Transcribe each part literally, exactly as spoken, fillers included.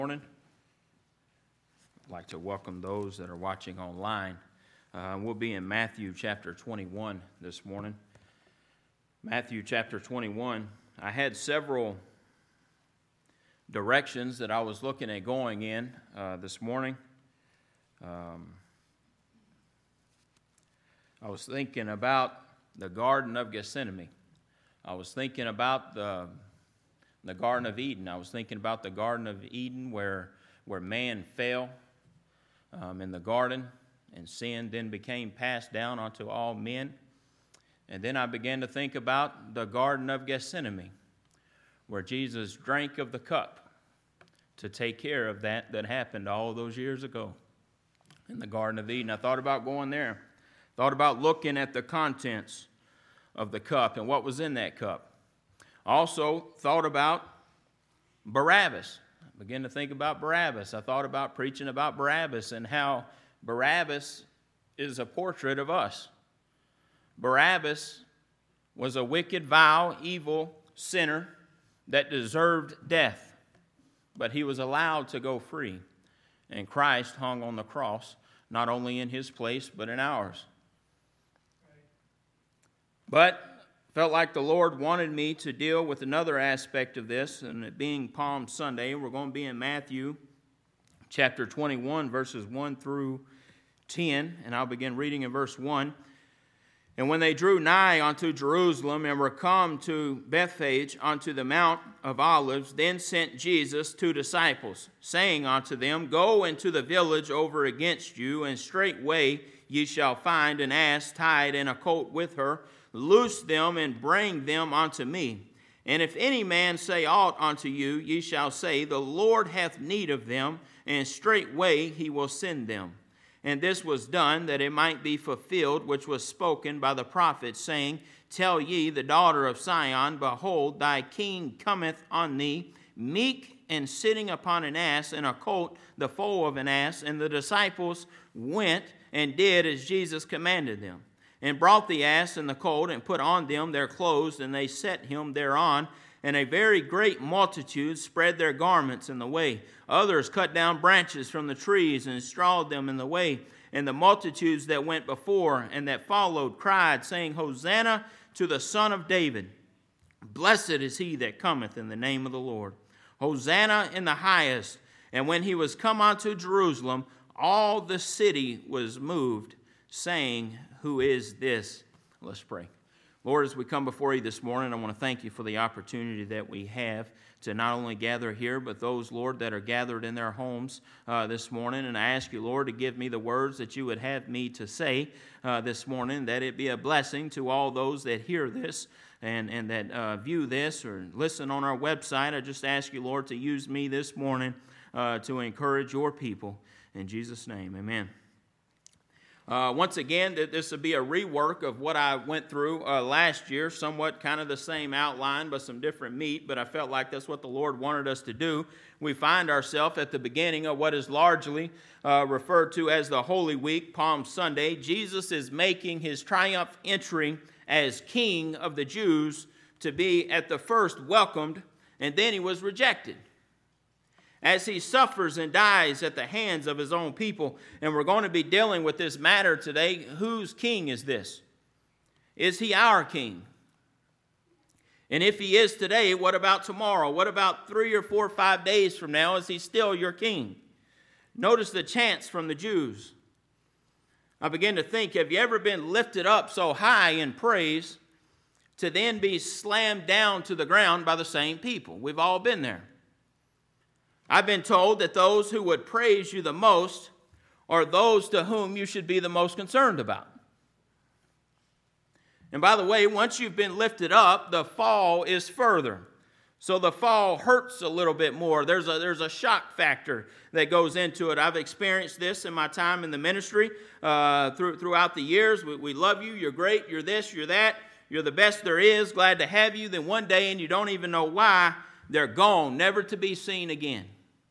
Morning. I'd like to welcome those that are watching online. Uh, we'll be in Matthew chapter twenty-one this morning. Matthew chapter twenty-one. I had several directions that I was looking at going in uh, this morning. Um, I was thinking about the Garden of Gethsemane. I was thinking about the the Garden of Eden. I was thinking about the Garden of Eden where, where man fell um, in the garden, and sin then became passed down onto all men. And then I began to think about the Garden of Gethsemane, where Jesus drank of the cup to take care of that that happened all those years ago in the Garden of Eden. I thought about going there. Thought about looking at the contents of the cup and what was in that cup. Also thought about Barabbas. I began to think about Barabbas. I thought about preaching about Barabbas and how Barabbas is a portrait of us. Barabbas was a wicked, vile, evil sinner that deserved death, but he was allowed to go free. And Christ hung on the cross, not only in his place, but in ours. But felt like the Lord wanted me to deal with another aspect of this, and it being Palm Sunday. We're going to be in Matthew chapter twenty-one, verses one through ten, and I'll begin reading in verse one. And when they drew nigh unto Jerusalem and were come to Bethphage unto the Mount of Olives, then sent Jesus two disciples, saying unto them, Go into the village over against you, and straightway ye shall find an ass tied and a colt with her. Loose them and bring them unto me. And if any man say aught unto you, ye shall say, The Lord hath need of them, and straightway he will send them. And this was done, that it might be fulfilled, which was spoken by the prophet, saying, Tell ye the daughter of Sion, Behold, thy king cometh on thee, meek and sitting upon an ass, and a colt, the foal of an ass. And the disciples went and did as Jesus commanded them, and brought the ass and the colt, and put on them their clothes, and they set him thereon. And a very great multitude spread their garments in the way. Others cut down branches from the trees and strawed them in the way. And the multitudes that went before and that followed cried, saying, Hosanna to the Son of David. Blessed is he that cometh in the name of the Lord. Hosanna in the highest. And when he was come unto Jerusalem, all the city was moved, saying, Who is this? Let's pray. Lord, as we come before you this morning, I want to thank you for the opportunity that we have to not only gather here, but those, Lord, that are gathered in their homes uh, this morning. And I ask you, Lord, to give me the words that you would have me to say uh, this morning, that it be a blessing to all those that hear this and, and that uh, view this or listen on our website. I just ask you, Lord, to use me this morning uh, to encourage your people. In Jesus' name, amen. Uh, once again, this will be a rework of what I went through uh, last year, somewhat kind of the same outline, but some different meat, but I felt like that's what the Lord wanted us to do. We find ourselves at the beginning of what is largely uh, referred to as the Holy Week, Palm Sunday. Jesus is making his triumph entry as King of the Jews to be at the first welcomed, and then he was rejected, as he suffers and dies at the hands of his own people. And we're going to be dealing with this matter today. Whose king is this? Is he our king? And if he is today, what about tomorrow? What about three or four or five days from now? Is he still your king? Notice the chants from the Jews. I begin to think, have you ever been lifted up so high in praise to then be slammed down to the ground by the same people? We've all been there. I've been told that those who would praise you the most are those to whom you should be the most concerned about. And by the way, once you've been lifted up, the fall is further. So the fall hurts a little bit more. There's a, there's a shock factor that goes into it. I've experienced this in my time in the ministry uh, through, throughout the years. We, we love you. You're great. You're this. You're that. You're the best there is. Glad to have you. Then one day, and you don't even know why, they're gone, never to be seen again.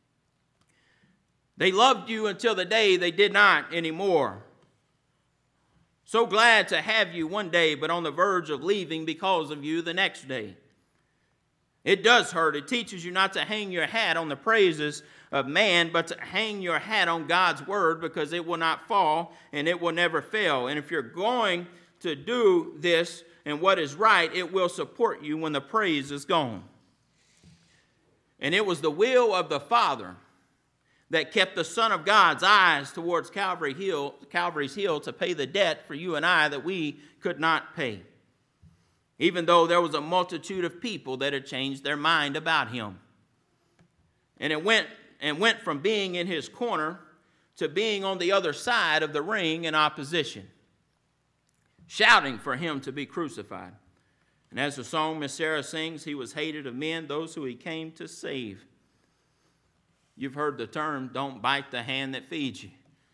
They loved you until the day they did not anymore. So glad to have you one day, but on the verge of leaving because of you the next day. It does hurt. It teaches you not to hang your hat on the praises of man, but to hang your hat on God's word, because it will not fall and it will never fail. And if you're going to do this and what is right, it will support you when the praise is gone. And it was the will of the Father that kept the Son of God's eyes towards Calvary Hill, Calvary's Hill to pay the debt for you and I that we could not pay, even though there was a multitude of people that had changed their mind about him. And it went and went from being in his corner to being on the other side of the ring in opposition, shouting for him to be crucified. And as the song Miss Sarah sings, he was hated of men, those who he came to save. You've heard the term, don't bite the hand that feeds you.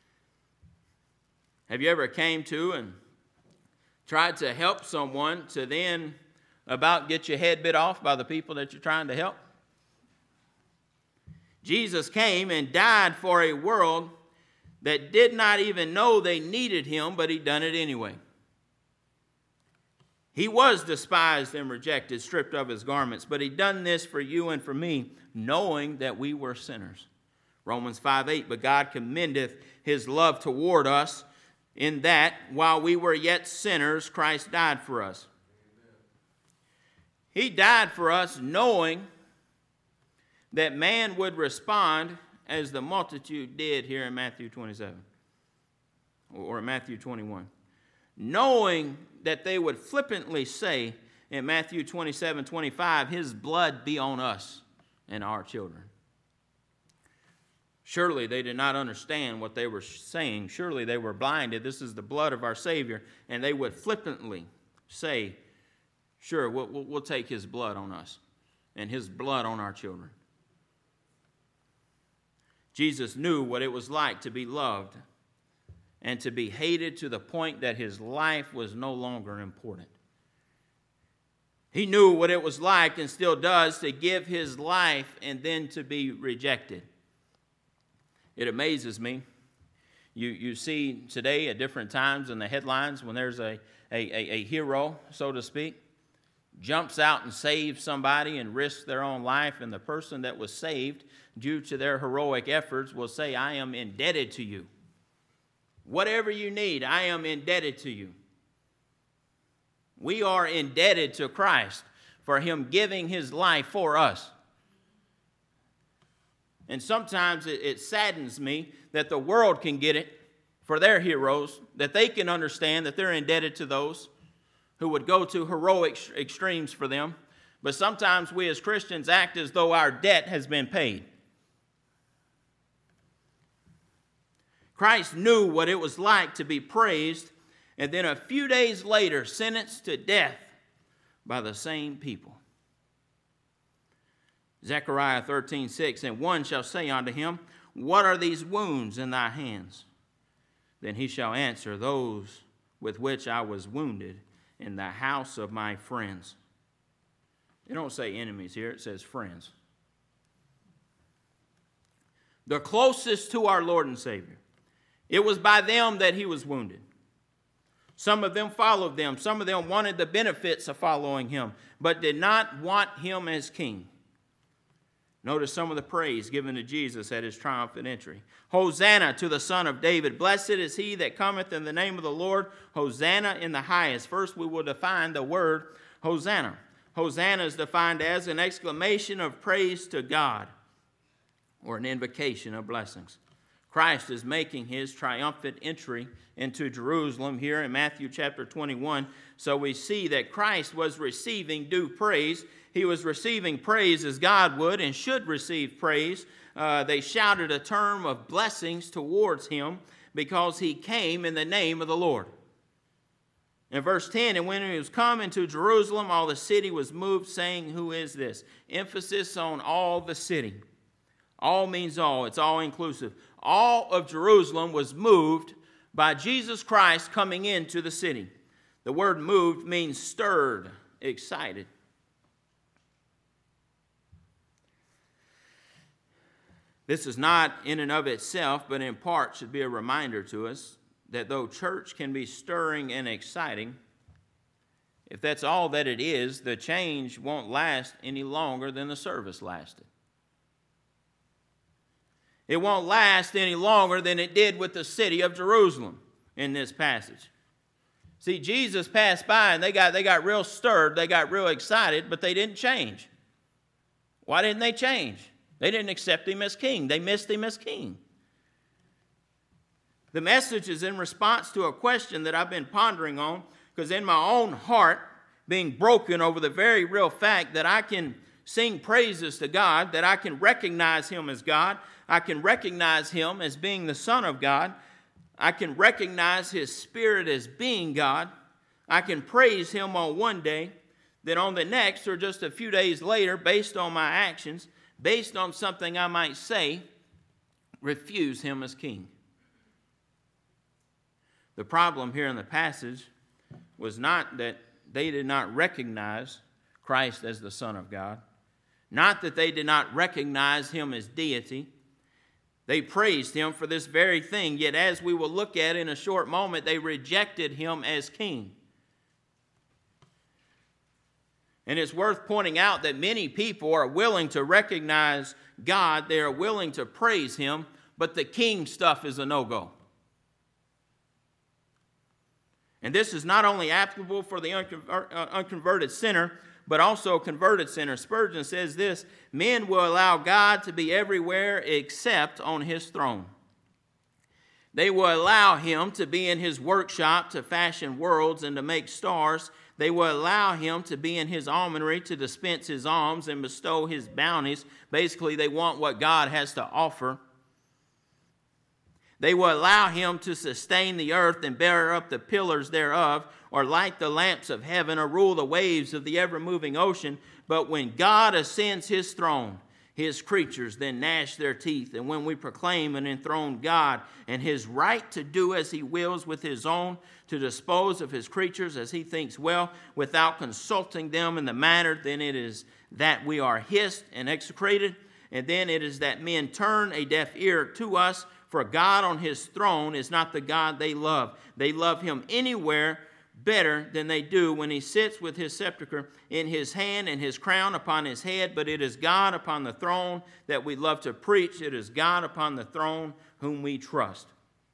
Have you ever came to and tried to help someone to then about get your head bit off by the people that you're trying to help? Jesus came and died for a world that did not even know they needed him, but he done it anyway. He was despised and rejected, stripped of his garments, but he done this for you and for me, knowing that we were sinners. Romans five eight, but God commendeth his love toward us, in that while we were yet sinners, Christ died for us. Amen. He died for us knowing that man would respond as the multitude did here in Matthew twenty-seven, or Matthew twenty-one. Knowing that they would flippantly say in Matthew twenty-seven twenty-five, his blood be on us and our children. Surely they did not understand what they were saying. Surely they were blinded. This is the blood of our Savior. And they would flippantly say, sure, we'll, we'll take his blood on us and his blood on our children. Jesus knew what it was like to be loved and to be hated to the point that his life was no longer important. He knew what it was like, and still does, to give his life and then to be rejected. It amazes me. You, you see today at different times in the headlines when there's a, a, a, a hero, so to speak, jumps out and saves somebody and risks their own life, and the person that was saved due to their heroic efforts will say, I am indebted to you. Whatever you need, I am indebted to you. We are indebted to Christ for him giving his life for us. And sometimes it, it saddens me that the world can get it for their heroes, that they can understand that they're indebted to those who would go to heroic extremes for them. But sometimes we as Christians act as though our debt has been paid. Christ knew what it was like to be praised and then a few days later sentenced to death by the same people. Zechariah thirteen six, and one shall say unto him, what are these wounds in thy hands? Then he shall answer, those with which I was wounded in the house of my friends. It don't say enemies here, it says friends. The closest to our Lord and Savior. It was by them that he was wounded. Some of them followed them. Some of them wanted the benefits of following him, but did not want him as king. Notice some of the praise given to Jesus at his triumphant entry. Hosanna to the Son of David. Blessed is he that cometh in the name of the Lord. Hosanna in the highest. First we will define the word Hosanna. Hosanna is defined as an exclamation of praise to God, or an invocation of blessings. Christ is making his triumphant entry into Jerusalem here in Matthew chapter twenty-one. So we see that Christ was receiving due praise. He was receiving praise as God would and should receive praise. Uh, they shouted a term of blessings towards him because he came in the name of the Lord. In verse ten, and when he was come into Jerusalem, all the city was moved, saying, who is this? Emphasis on all the city. All means all. It's all inclusive. All of Jerusalem was moved by Jesus Christ coming into the city. The word moved means stirred, excited. This is not in and of itself, but in part should be a reminder to us that though church can be stirring and exciting, if that's all that it is, the change won't last any longer than the service lasted. It won't last any longer than it did with the city of Jerusalem in this passage. See, Jesus passed by and they got, they got real stirred, they got real excited, but they didn't change. Why didn't they change? They didn't accept him as king. They missed him as king. The message is in response to a question that I've been pondering on, because in my own heart, being broken over the very real fact that I can sing praises to God, that I can recognize him as God, I can recognize him as being the Son of God, I can recognize his Spirit as being God, I can praise him on one day, then on the next, or just a few days later, based on my actions, based on something I might say, refuse him as king. The problem here in the passage was not that they did not recognize Christ as the Son of God, not that they did not recognize him as deity. They praised him for this very thing, yet as we will look at in a short moment, they rejected him as king. And it's worth pointing out that many people are willing to recognize God, they are willing to praise him, but the king stuff is a no-go. And this is not only applicable for the unconverted sinner, but also a converted sinner. Spurgeon says this: men will allow God to be everywhere except on his throne. They will allow him to be in his workshop to fashion worlds and to make stars. They will allow him to be in his almonry to dispense his alms and bestow his bounties. Basically, they want what God has to offer. They will allow him to sustain the earth and bear up the pillars thereof, or light the lamps of heaven, or rule the waves of the ever-moving ocean. But when God ascends his throne, his creatures then gnash their teeth. And when we proclaim and enthrone God and his right to do as he wills with his own, to dispose of his creatures as he thinks well, without consulting them in the matter, then it is that we are hissed and execrated. And then it is that men turn a deaf ear to us. For God on his throne is not the God they love. They love him anywhere better than they do when he sits with his scepter in his hand and his crown upon his head. But it is God upon the throne that we love to preach. It is God upon the throne whom we trust.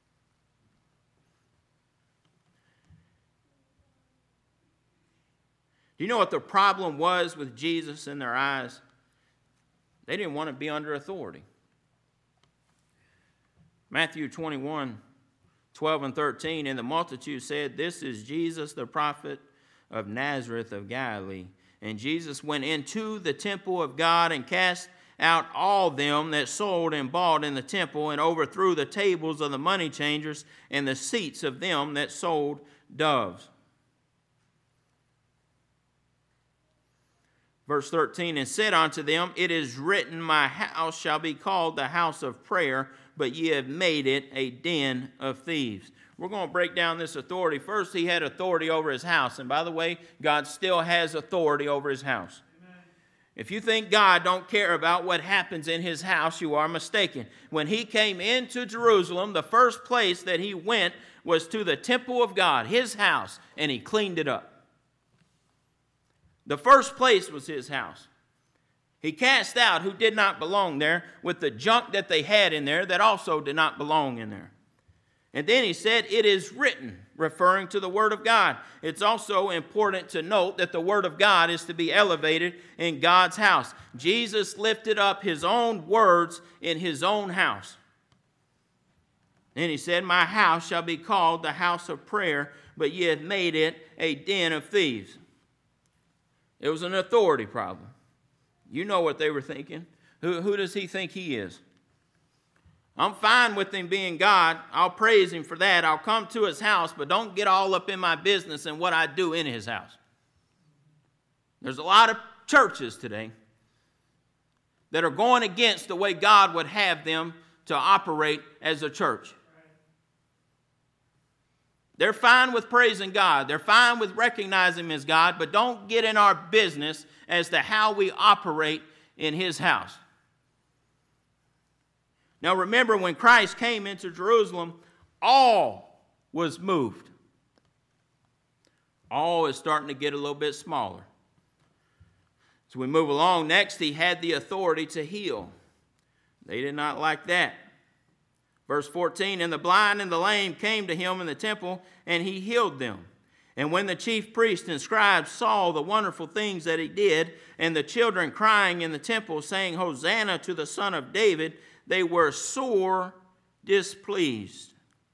Do you know what the problem was with Jesus in their eyes? They didn't want to be under authority. Matthew twenty-one, twelve and thirteen, and the multitude said, "This is Jesus, the prophet of Nazareth of Galilee." And Jesus went into the temple of God and cast out all them that sold and bought in the temple, and overthrew the tables of the money changers and the seats of them that sold doves. Verse thirteen, and said unto them, It is written, My house shall be called the house of prayer, but ye have made it a den of thieves. We're going to break down this authority. First, he had authority over his house. And by the way, God still has authority over his house. Amen. If you think God don't care about what happens in his house, you are mistaken. When he came into Jerusalem, the first place that he went was to the temple of God, his house, and he cleaned it up. The first place was his house. He cast out who did not belong there with the junk that they had in there that also did not belong in there. And then he said, it is written, referring to the Word of God. It's also important to note that the Word of God is to be elevated in God's house. Jesus lifted up his own words in his own house. And he said, My house shall be called the house of prayer, but ye have made it a den of thieves. It was an authority problem. You know what they were thinking. Who, who does he think he is? I'm fine with him being God. I'll praise him for that. I'll come to his house, but don't get all up in my business and what I do in his house. There's a lot of churches today that are going against the way God would have them to operate as a church. They're fine with praising God. They're fine with recognizing him as God, but don't get in our business as to how we operate in his house. Now remember, when Christ came into Jerusalem, all was moved. All is starting to get a little bit smaller. So we move along. Next, he had the authority to heal. They did not like that. Verse fourteen, and the blind and the lame came to him in the temple, and he healed them. And when the chief priests and scribes saw the wonderful things that he did, and the children crying in the temple, saying, Hosanna to the Son of David, they were sore displeased.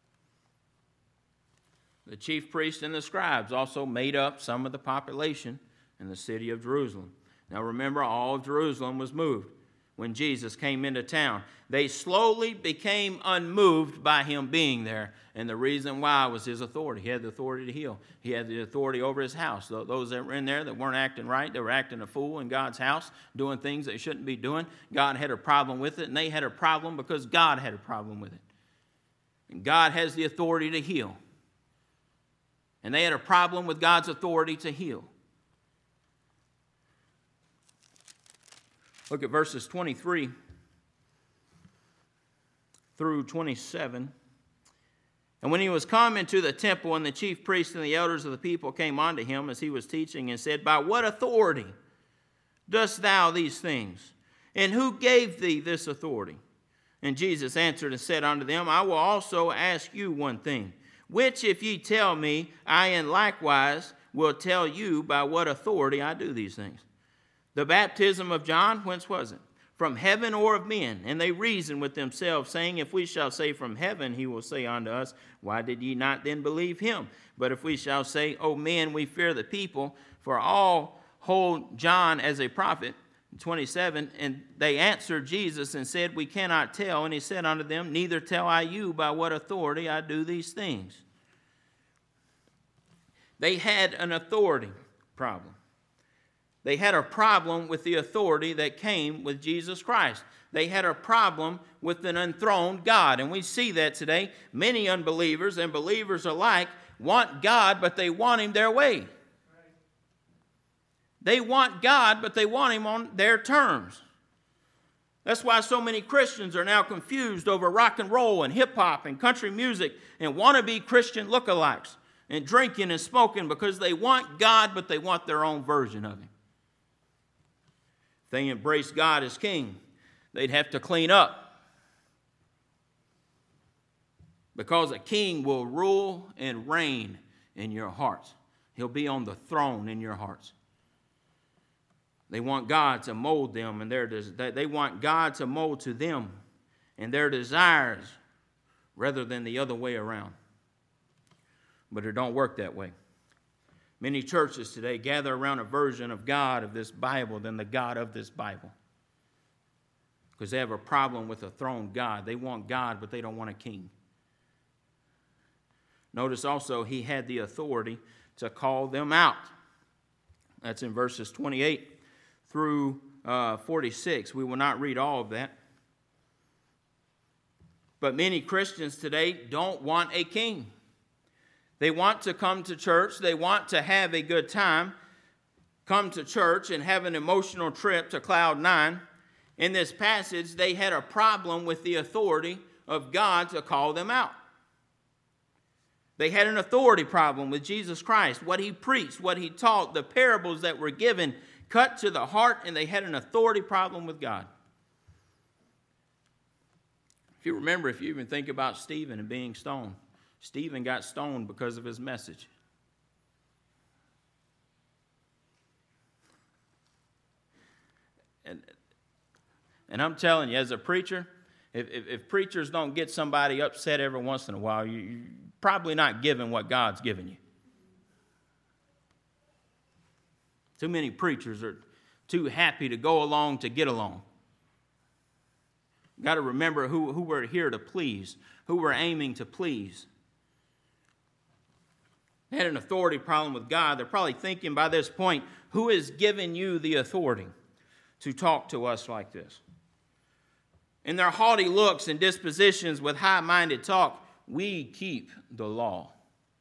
The chief priests and the scribes also made up some of the population in the city of Jerusalem. Now remember, all of Jerusalem was moved when Jesus came into town. They slowly became unmoved by him being there. And the reason why was his authority. He had the authority to heal. He had the authority over his house. Those that were in there that weren't acting right, they were acting a fool in God's house, doing things they shouldn't be doing. God had a problem with it, and they had a problem because God had a problem with it. And God has the authority to heal. And they had a problem with God's authority to heal. Look at verses twenty-three through twenty-seven. And when he was come into the temple, and the chief priests and the elders of the people came unto him as he was teaching, and said, By what authority dost thou these things? And who gave thee this authority? And Jesus answered and said unto them, I will also ask you one thing, which if ye tell me, I in likewise will tell you by what authority I do these things. The baptism of John, whence was it? From heaven or of men? And they reasoned with themselves, saying, If we shall say from heaven, he will say unto us, Why did ye not then believe him? But if we shall say, O men, we fear the people, for all hold John as a prophet. twenty-seven, and they answered Jesus and said, We cannot tell. And he said unto them, Neither tell I you by what authority I do these things. They had an authority problem. They had a problem with the authority that came with Jesus Christ. They had a problem with an enthroned God. And we see that today. Many unbelievers and believers alike want God, but they want him their way. They want God, but they want him on their terms. That's why so many Christians are now confused over rock and roll and hip-hop and country music and wannabe Christian lookalikes and drinking and smoking because they want God, but they want their own version of him. If they embrace God as king, they'd have to clean up. Because a king will rule and reign in your hearts. He'll be on the throne in your hearts. They want God to mold them, and their des- they want God to mold to them and their desires rather than the other way around. But it don't work that way. Many churches today gather around a version of God of this Bible than the God of this Bible. Because they have a problem with a throne God. They want God, but they don't want a king. Notice also he had the authority to call them out. That's in verses twenty-eight through uh, forty-six. We will not read all of that. But many Christians today don't want a king. They want to come to church. They want to have a good time, come to church and have an emotional trip to cloud nine. In this passage, they had a problem with the authority of God to call them out. They had an authority problem with Jesus Christ, what he preached, what he taught, the parables that were given, cut to the heart, and they had an authority problem with God. If you remember, if you even think about Stephen and being stoned, Stephen got stoned because of his message. And, and I'm telling you, as a preacher, if, if, if preachers don't get somebody upset every once in a while, you, you're probably not giving what God's given you. Too many preachers are too happy to go along to get along. You've got to remember who, who we're here to please, who we're aiming to please. They had an authority problem with God. They're probably thinking by this point, who has given you the authority to talk to us like this? In their haughty looks and dispositions with high-minded talk, we keep the law.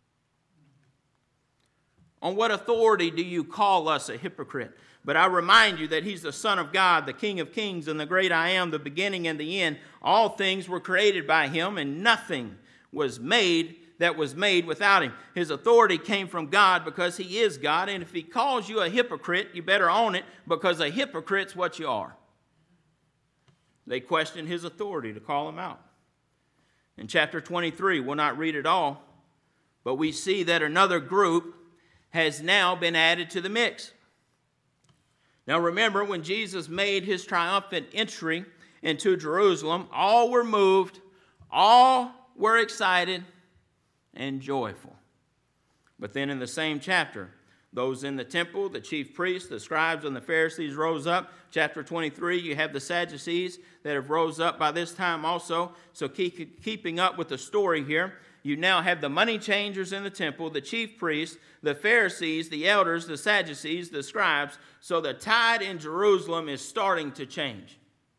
On what authority do you call us a hypocrite? But I remind you that he's the Son of God, the King of kings, and the great I am, the beginning and the end. All things were created by him, and nothing was made that was made without him. His authority came from God because he is God, and if he calls you a hypocrite, you better own it, because a hypocrite's what you are. They questioned his authority to call him out. In chapter twenty-three, we'll not read it all, but we see that another group has now been added to the mix. Now remember, when Jesus made his triumphant entry into Jerusalem, all were moved, all were excited and joyful. But then in the same chapter, those in the temple, the chief priests, the scribes, and the Pharisees rose up. Chapter twenty-three, you have the Sadducees that have rose up by this time also. So keep, keeping up with the story here, you now have the money changers in the temple, the chief priests, the Pharisees, the elders, the Sadducees, the scribes. So the tide in Jerusalem is starting to change.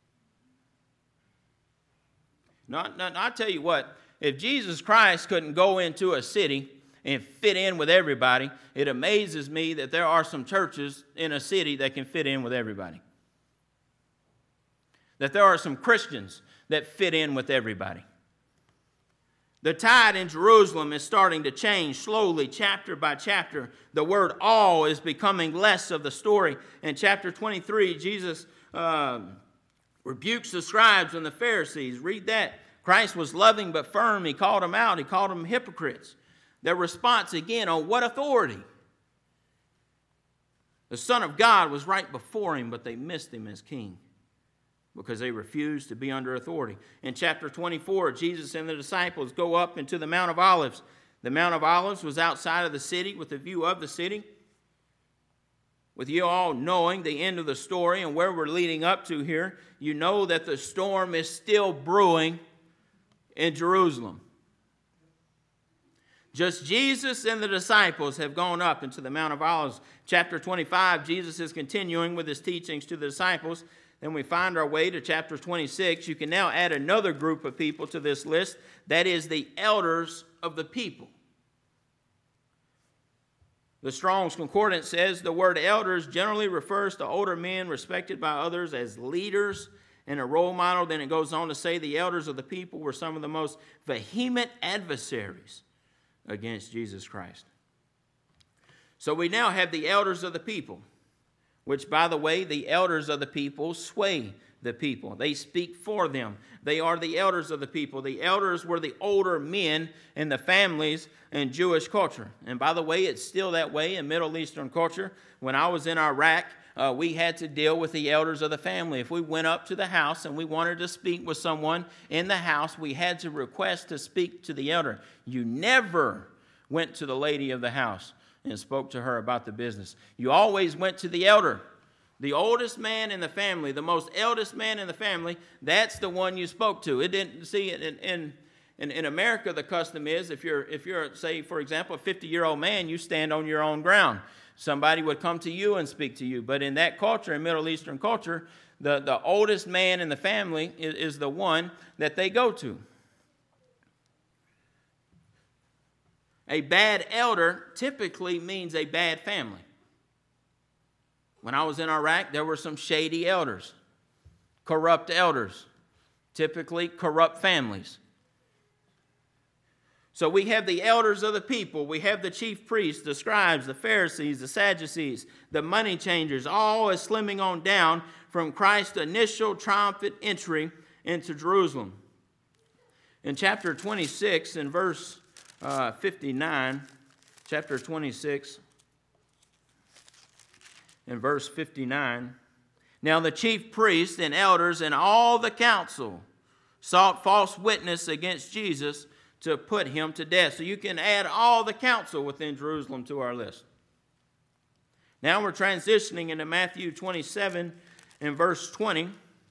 Now, now, I'll tell you what, if Jesus Christ couldn't go into a city and fit in with everybody, it amazes me that there are some churches in a city that can fit in with everybody. That there are some Christians that fit in with everybody. The tide in Jerusalem is starting to change slowly, chapter by chapter. The word all is becoming less of the story. In chapter twenty-three, Jesus uh, rebukes the scribes and the Pharisees. Read that. Christ was loving but firm. He called them out. He called them hypocrites. Their response again, on what authority? The Son of God was right before him, but they missed him as king because they refused to be under authority. In chapter twenty-four, Jesus and the disciples go up into the Mount of Olives. The Mount of Olives was outside of the city with a view of the city. With you all knowing the end of the story and where we're leading up to here, you know that the storm is still brewing in Jerusalem. Just Jesus and the disciples have gone up into the Mount of Olives. Chapter twenty-five, Jesus is continuing with his teachings to the disciples. Then we find our way to chapter twenty-six. You can now add another group of people to this list. That is the elders of the people. The Strong's Concordance says the word elders generally refers to older men respected by others as leaders and a role model. Then it goes on to say the elders of the people were some of the most vehement adversaries against Jesus Christ. So we now have the elders of the people, which, by the way, the elders of the people sway the people. They speak for them. They are the elders of the people. The elders were the older men in the families in Jewish culture. And by the way, it's still that way in Middle Eastern culture. When I was in Iraq, uh, we had to deal with the elders of the family. If we went up to the house and we wanted to speak with someone in the house, we had to request to speak to the elder. You never went to the lady of the house and spoke to her about the business. You always went to the elder. The oldest man in the family, the most eldest man in the family, that's the one you spoke to. It didn't see in in, in, in America the custom is if you're if you're say for example a fifty-year-old man, you stand on your own ground. Somebody would come to you and speak to you. But in that culture, in Middle Eastern culture, the, the oldest man in the family is, is the one that they go to. A bad elder typically means a bad family. When I was in Iraq, there were some shady elders, corrupt elders, typically corrupt families. So we have the elders of the people, we have the chief priests, the scribes, the Pharisees, the Sadducees, the money changers, all is slimming on down from Christ's initial triumphant entry into Jerusalem. In chapter twenty-six, in verse uh, fifty-nine, chapter twenty-six, in verse fifty-nine, now the chief priests and elders and all the council sought false witness against Jesus to put him to death. So you can add all the council within Jerusalem to our list. Now we're transitioning into Matthew twenty-seven and verse twenty.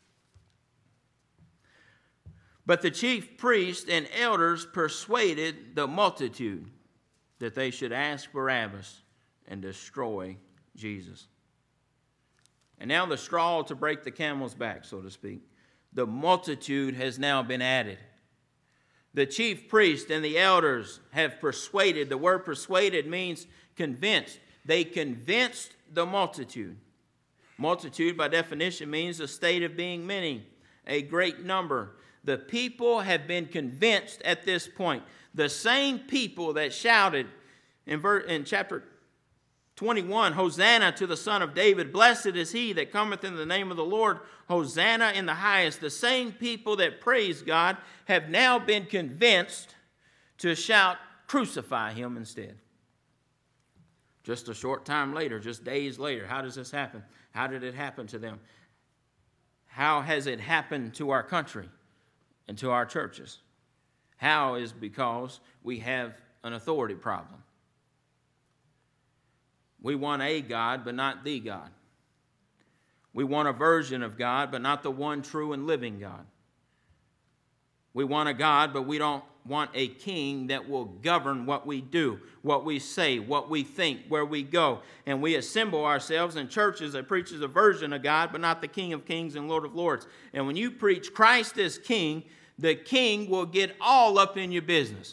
But the chief priests and elders persuaded the multitude that they should ask Barabbas and destroy Jesus. And now the straw to break the camel's back, so to speak. The multitude has now been added. The chief priest and the elders have persuaded. The word persuaded means convinced. They convinced the multitude. Multitude, by definition, means a state of being many, a great number. The people have been convinced at this point. The same people that shouted in, ver- in chapter twenty-one, Hosanna to the Son of David. Blessed is he that cometh in the name of the Lord. Hosanna in the highest. The same people that praise God have now been convinced to shout, crucify him instead. Just a short time later, just days later, how does this happen? How did it happen to them? How has it happened to our country and to our churches? How is because we have an authority problem. We want a God, but not the God. We want a version of God, but not the one true and living God. We want a God, but we don't want a king that will govern what we do, what we say, what we think, where we go. And we assemble ourselves in churches that preaches a version of God, but not the King of Kings and Lord of Lords. And when you preach Christ as king, the king will get all up in your business.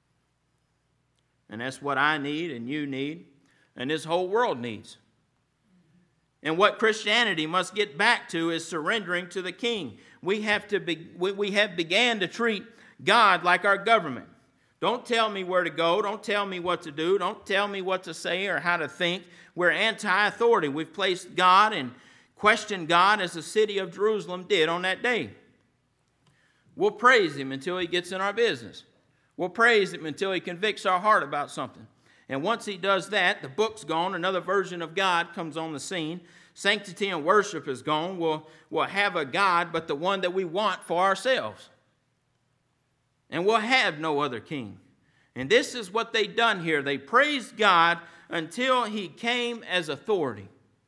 And that's what I need and you need and this whole world needs. And what Christianity must get back to is surrendering to the king. We have to be, we, we have began to treat God like our government. Don't tell me where to go. Don't tell me what to do. Don't tell me what to say or how to think. We're anti-authority. We've placed God and questioned God as the city of Jerusalem did on that day. We'll praise him until he gets in our business. We'll praise him until he convicts our heart about something. And once he does that, the book's gone. Another version of God comes on the scene. Sanctity and worship is gone. We'll, we'll have a God, but the one that we want for ourselves. And we'll have no other king. And this is what they done here. They praised God until he came as authority.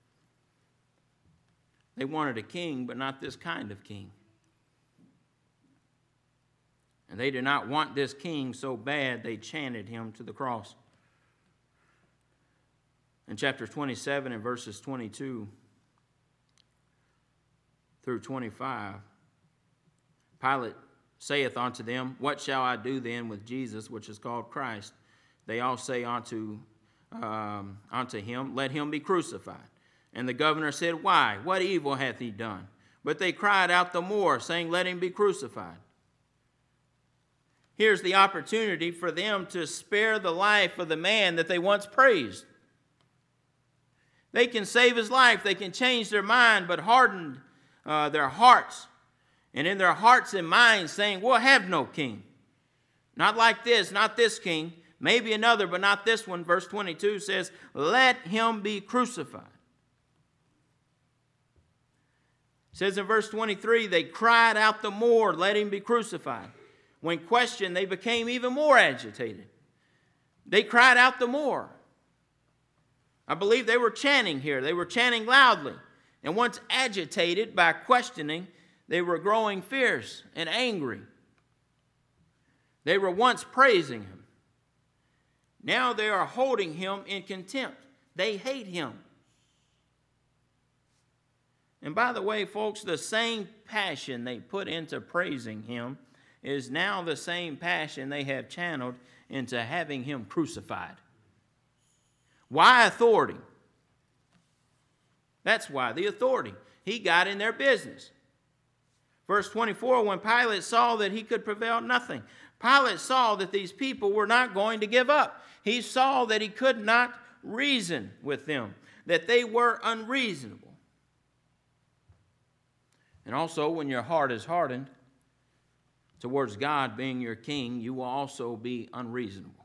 They wanted a king, but not this kind of king. And they did not want this king so bad, they chanted him to the cross. In chapter twenty-seven and verses twenty-two through twenty-five, Pilate saith unto them, What shall I do then with Jesus, which is called Christ? They all say unto, um, unto him, Let him be crucified. And the governor said, Why? What evil hath he done? But they cried out the more, saying, Let him be crucified. Here's the opportunity for them to spare the life of the man that they once praised. They can save his life. They can change their mind, but harden uh, their hearts. And in their hearts and minds saying, we'll have no king. Not like this, not this king. Maybe another, but not this one. Verse twenty-two says, let him be crucified. It says in verse twenty-three, they cried out the more, let him be crucified. When questioned, they became even more agitated. They cried out the more. I believe they were chanting here. They were chanting loudly. And once agitated by questioning, they were growing fierce and angry. They were once praising him. Now they are holding him in contempt. They hate him. And by the way, folks, the same passion they put into praising him is now the same passion they have channeled into having him crucified. Why authority? That's why, the authority. He got in their business. Verse twenty-four, when Pilate saw that he could prevail nothing, Pilate saw that these people were not going to give up. He saw that he could not reason with them, that they were unreasonable. And also, when your heart is hardened towards God being your king, you will also be unreasonable.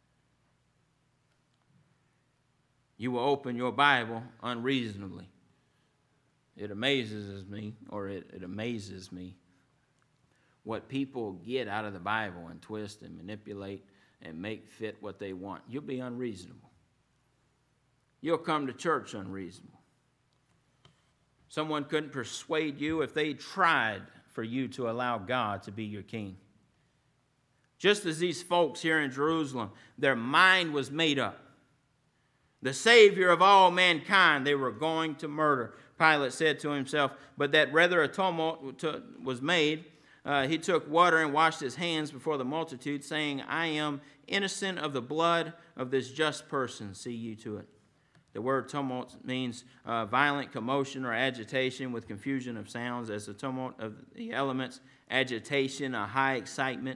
You will open your Bible unreasonably. It amazes me, or it, it amazes me, what people get out of the Bible and twist and manipulate and make fit what they want. You'll be unreasonable. You'll come to church unreasonable. Someone couldn't persuade you if they tried for you to allow God to be your king. Just as these folks here in Jerusalem, their mind was made up. The Savior of all mankind they were going to murder. Pilate said to himself, but that rather a tumult was made, uh, he took water and washed his hands before the multitude, saying, I am innocent of the blood of this just person. See you to it. The word tumult means uh, violent commotion or agitation with confusion of sounds, as the tumult of the elements, agitation, a high excitement,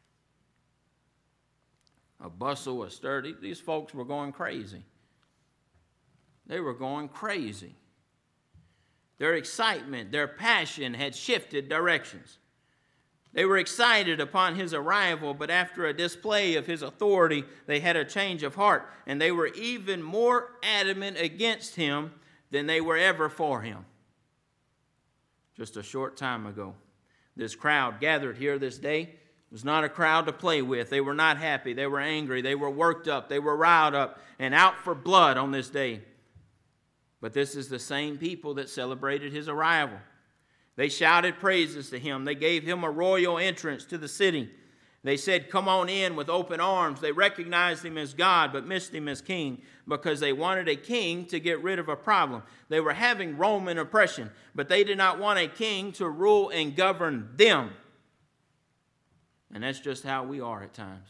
a bustle, a stir. These folks were going crazy. They were going crazy. Their excitement, their passion had shifted directions. They were excited upon his arrival, but after a display of his authority, they had a change of heart, and they were even more adamant against him than they were ever for him. Just a short time ago, this crowd gathered here this day was not a crowd to play with. They were not happy. They were angry. They were worked up. They were riled up and out for blood on this day. But this is the same people that celebrated his arrival. They shouted praises to him. They gave him a royal entrance to the city. They said, "Come on in," with open arms. They recognized him as God, but missed him as king because they wanted a king to get rid of a problem. They were having Roman oppression, but they did not want a king to rule and govern them. And that's just how we are at times.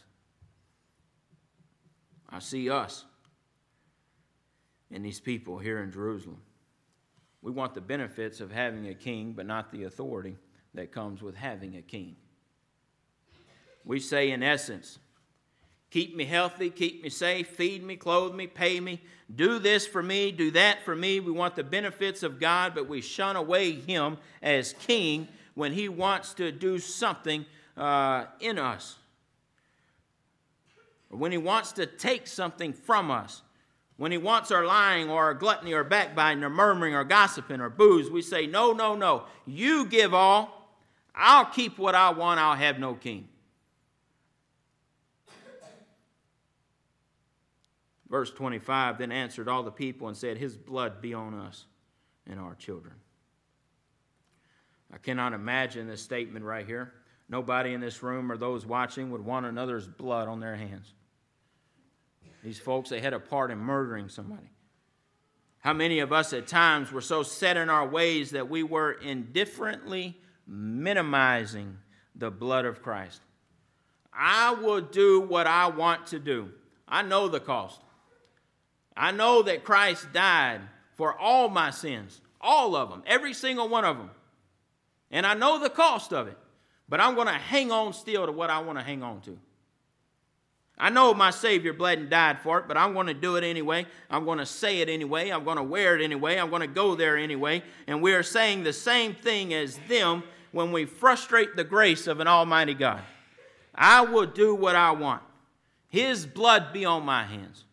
I see us and these people here in Jerusalem. We want the benefits of having a king, but not the authority that comes with having a king. We say, in essence, keep me healthy, keep me safe, feed me, clothe me, pay me, do this for me, do that for me. We want the benefits of God, but we shun away him as king when he wants to do something uh, in us. Or when he wants to take something from us. When he wants our lying or our gluttony or backbiting or murmuring or gossiping or booze, we say, no, no, no. You give all. I'll keep what I want. I'll have no king. Verse twenty-five, then answered all the people and said, his blood be on us and our children. I cannot imagine this statement right here. Nobody in this room or those watching would want another's blood on their hands. These folks, they had a part in murdering somebody. How many of us at times were so set in our ways that we were indifferently minimizing the blood of Christ? I will do what I want to do. I know the cost. I know that Christ died for all my sins, all of them, every single one of them. And I know the cost of it, but I'm going to hang on still to what I want to hang on to. I know my Savior bled and died for it, but I'm going to do it anyway. I'm going to say it anyway. I'm going to wear it anyway. I'm going to go there anyway. And we are saying the same thing as them when we frustrate the grace of an almighty God. I will do what I want. His blood be on my hands.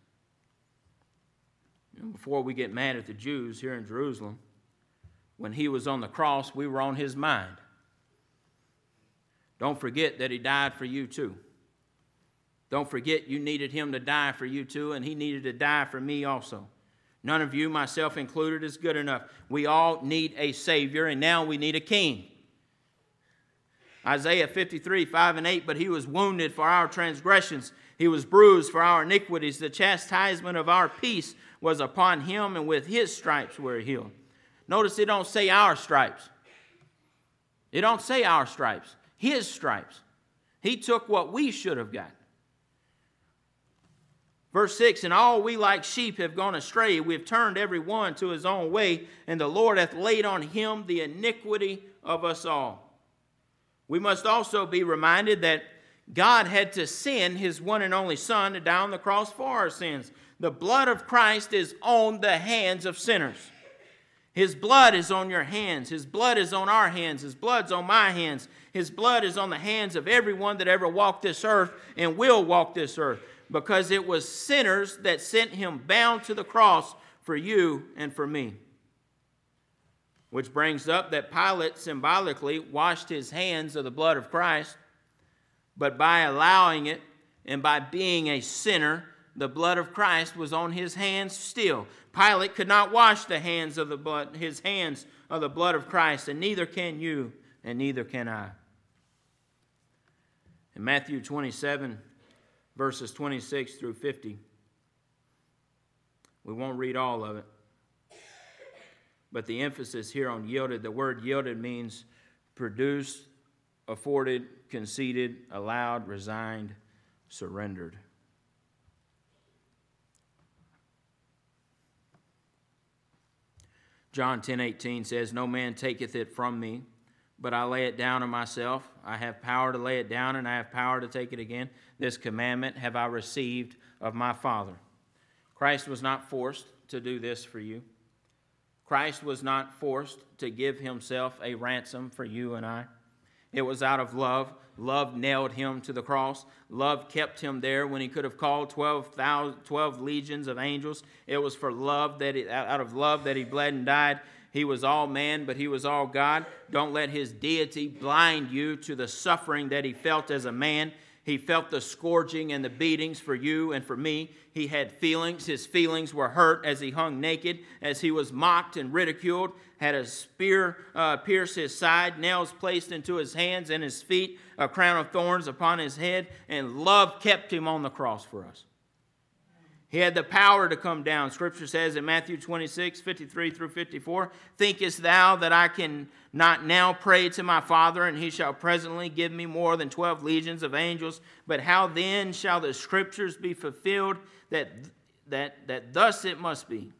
And before we get mad at the Jews here in Jerusalem, when he was on the cross, we were on his mind. Don't forget that he died for you too. Don't forget you needed him to die for you too, and he needed to die for me also. None of you, myself included, is good enough. We all need a Savior, and now we need a King. Isaiah fifty-three, five and eight, but he was wounded for our transgressions. He was bruised for our iniquities. The chastisement of our peace was upon him, and with his stripes we're healed. Notice it don't say our stripes. It don't say our stripes. His stripes. He took what we should have got. Verse six, and all we like sheep have gone astray. We have turned every one to his own way, and the Lord hath laid on him the iniquity of us all. We must also be reminded that God had to send his one and only Son to die on the cross for our sins. The blood of Christ is on the hands of sinners. His blood is on your hands. His blood is on our hands. His blood's on my hands. His blood is on the hands of everyone that ever walked this earth and will walk this earth. Because it was sinners that sent him bound to the cross for you and for me. Which brings up that Pilate symbolically washed his hands of the blood of Christ. But by allowing it and by being a sinner, the blood of Christ was on his hands still. Pilate could not wash the hands of the blood, his hands of the blood of Christ, and neither can you, and neither can I. In Matthew twenty-seven, verses twenty-six through fifty, we won't read all of it, but the emphasis here on yielded, the word yielded means produced, afforded, conceded, allowed, resigned, surrendered. John ten eighteen says, no man taketh it from me, but I lay it down of myself. I have power to lay it down, and I have power to take it again. This commandment have I received of my Father. Christ was not forced. to do this for you. Christ was not forced to give himself a ransom for you and I. It was out of love. Love nailed him to the cross. Love kept him there when he could have called twelve, twelve legions of angels. It was for love that he, out of love that he bled and died. He was all man, but he was all God. Don't let his deity blind you to the suffering that he felt as a man. He felt the scourging and the beatings for you and for me. He had feelings. His feelings were hurt as he hung naked, as he was mocked and ridiculed, had a spear uh, pierce his side, nails placed into his hands and his feet, a crown of thorns upon his head, and love kept him on the cross for us. He had the power to come down. Scripture says in Matthew twenty-six, fifty-three through fifty-four, thinkest thou that I can not now pray to my Father, and he shall presently give me more than twelve legions of angels? But how then shall the Scriptures be fulfilled that, that, that thus it must be?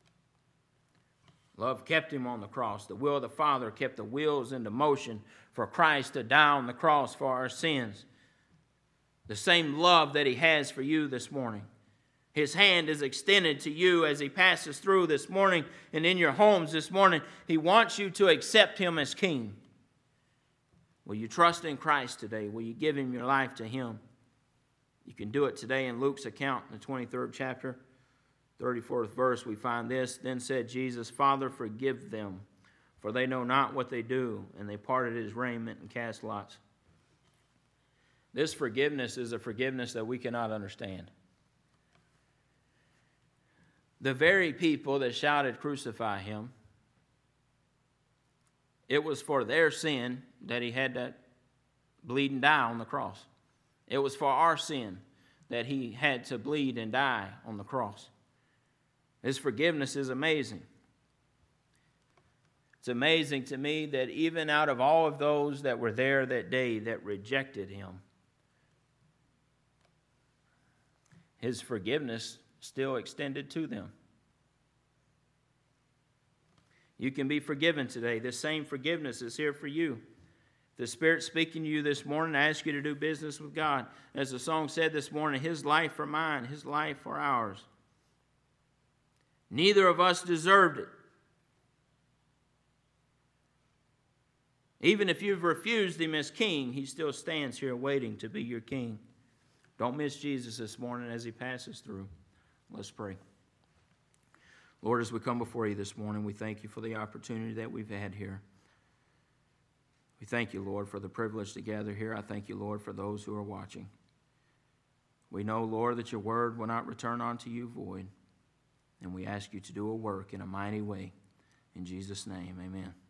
Love kept him on the cross. The will of the Father kept the wheels into motion for Christ to die on the cross for our sins. The same love that he has for you this morning. His hand is extended to you as he passes through this morning and in your homes this morning. He wants you to accept him as King. Will you trust in Christ today? Will you give him your life to him? You can do it today in Luke's account in the twenty-third chapter, thirty-fourth verse. We find this. Then said Jesus, Father, forgive them, for they know not what they do. And they parted his raiment and cast lots. This forgiveness is a forgiveness that we cannot understand. The very people that shouted, crucify him, it was for their sin that he had to bleed and die on the cross. It was for our sin that he had to bleed and die on the cross. His forgiveness is amazing. It's amazing to me that even out of all of those that were there that day that rejected him, his forgiveness still extended to them. You can be forgiven today. This same forgiveness is here for you. The Spirit speaking to you this morning, I ask you to do business with God. As the song said this morning, his life for mine, his life for ours. Neither of us deserved it. Even if you've refused him as King, he still stands here waiting to be your King. Don't miss Jesus this morning as he passes through. Let's pray. Lord, as we come before you this morning, we thank you for the opportunity that we've had here. We thank you, Lord, for the privilege to gather here. I thank you, Lord, for those who are watching. We know, Lord, that your word will not return unto you void, and we ask you to do a work in a mighty way. In Jesus' name, amen.